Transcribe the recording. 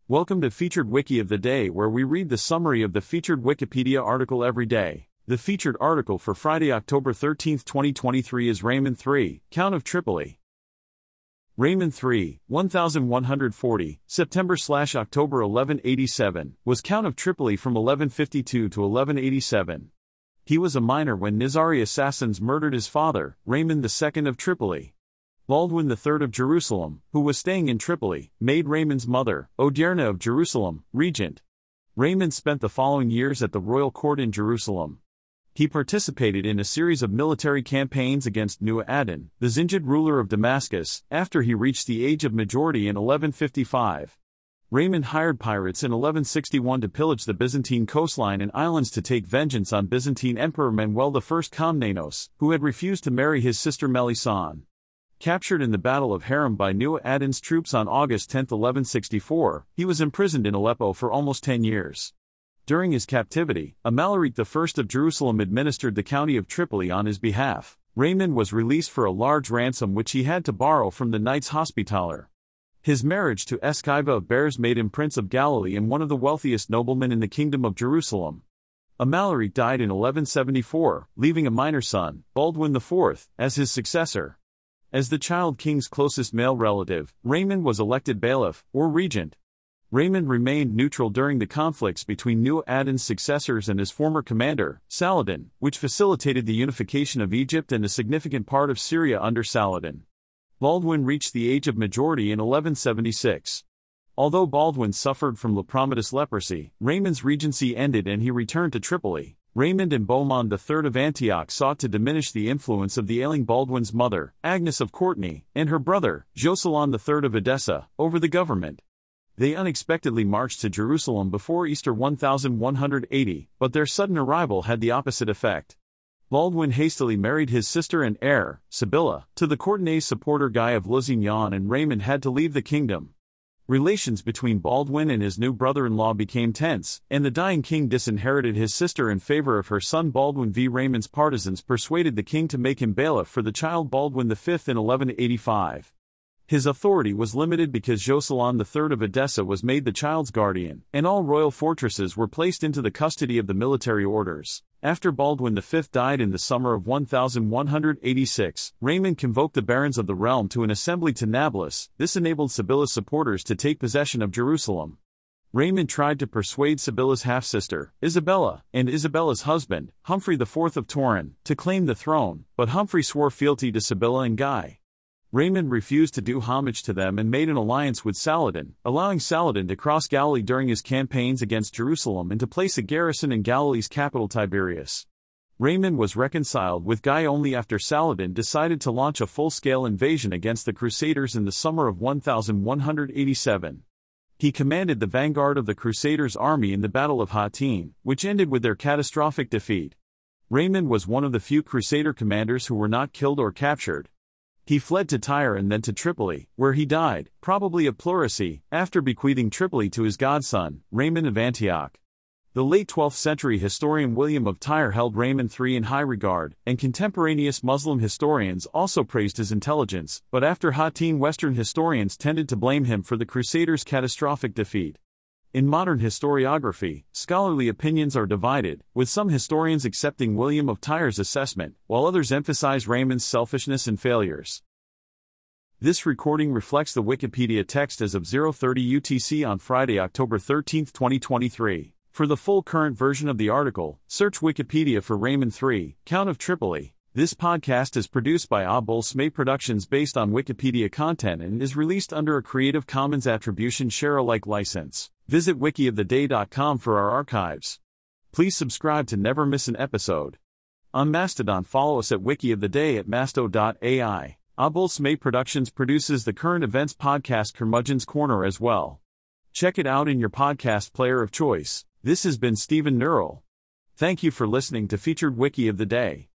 Welcome to Featured Wiki of the Day, where we read the summary of the featured Wikipedia article every day. The featured article for Friday, October 13, 2023 is Raymond III, Count of Tripoli. Raymond III, 1140, September/October 1187, was Count of Tripoli from 1152 to 1187. He was a minor when Nizari assassins murdered his father, Raymond II of Tripoli. Baldwin III of Jerusalem, who was staying in Tripoli, made Raymond's mother, Odierna of Jerusalem, regent. Raymond spent the following years at the royal court in Jerusalem. He participated in a series of military campaigns against Nu'adin, the Zingid ruler of Damascus, after he reached the age of majority in 1155. Raymond hired pirates in 1161 to pillage the Byzantine coastline and islands to take vengeance on Byzantine Emperor Manuel I Komnenos, who had refused to marry his sister Melisande. Captured in the Battle of Haram by Nu'adin's troops on August 10, 1164, he was imprisoned in Aleppo for almost 10 years. During his captivity, Amalric I of Jerusalem administered the county of Tripoli on his behalf. Raymond was released for a large ransom which he had to borrow from the Knights Hospitaller. His marriage to Eschiva of Bears made him Prince of Galilee and one of the wealthiest noblemen in the Kingdom of Jerusalem. Amalric died in 1174, leaving a minor son, Baldwin IV, as his successor. As the child king's closest male relative, Raymond was elected bailiff, or regent. Raymond remained neutral during the conflicts between Nu'adin's successors and his former commander, Saladin, which facilitated the unification of Egypt and a significant part of Syria under Saladin. Baldwin reached the age of majority in 1176. Although Baldwin suffered from lepromatous leprosy, Raymond's regency ended and he returned to Tripoli. Raymond and Bohemond III of Antioch sought to diminish the influence of the ailing Baldwin's mother, Agnes of Courtenay, and her brother, Jocelyn III of Edessa, over the government. They unexpectedly marched to Jerusalem before Easter 1180, but their sudden arrival had the opposite effect. Baldwin hastily married his sister and heir, Sibylla, to the Courtenay supporter Guy of Lusignan, and Raymond had to leave the kingdom. Relations between Baldwin and his new brother-in-law became tense, and the dying king disinherited his sister in favor of her son Baldwin v. Raymond's partisans persuaded the king to make him bailiff for the child Baldwin V in 1185. His authority was limited because Jocelyn III of Edessa was made the child's guardian, and all royal fortresses were placed into the custody of the military orders. After Baldwin V died in the summer of 1186, Raymond convoked the barons of the realm to an assembly to Nablus. This enabled Sibylla's supporters to take possession of Jerusalem. Raymond tried to persuade Sibylla's half-sister, Isabella, and Isabella's husband, Humphrey IV of Touraine, to claim the throne, but Humphrey swore fealty to Sibylla and Guy. Raymond refused to do homage to them and made an alliance with Saladin, allowing Saladin to cross Galilee during his campaigns against Jerusalem and to place a garrison in Galilee's capital Tiberias. Raymond was reconciled with Guy only after Saladin decided to launch a full-scale invasion against the Crusaders in the summer of 1187. He commanded the vanguard of the Crusaders' army in the Battle of Hattin, which ended with their catastrophic defeat. Raymond was one of the few Crusader commanders who were not killed or captured. He fled to Tyre and then to Tripoli, where he died, probably of pleurisy, after bequeathing Tripoli to his godson, Raymond of Antioch. The late 12th century historian William of Tyre held Raymond III in high regard, and contemporaneous Muslim historians also praised his intelligence, but after Hattin Western historians tended to blame him for the Crusaders' catastrophic defeat. In modern historiography, scholarly opinions are divided, with some historians accepting William of Tyre's assessment, while others emphasize Raymond's selfishness and failures. This recording reflects the Wikipedia text as of 0:30 UTC on Friday, October 13, 2023. For the full current version of the article, search Wikipedia for Raymond III, Count of Tripoli. This podcast is produced by Abul Smay Productions based on Wikipedia content and is released under a Creative Commons Attribution Share-alike license. Visit wikioftheday.com for our archives. Please subscribe to never miss an episode. On Mastodon, follow us at wikioftheday at masto.ai. Abul Smay Productions produces the current events podcast Curmudgeon's Corner as well. Check it out in your podcast player of choice. This has been Stephen Neural. Thank you for listening to Featured Wiki of the Day.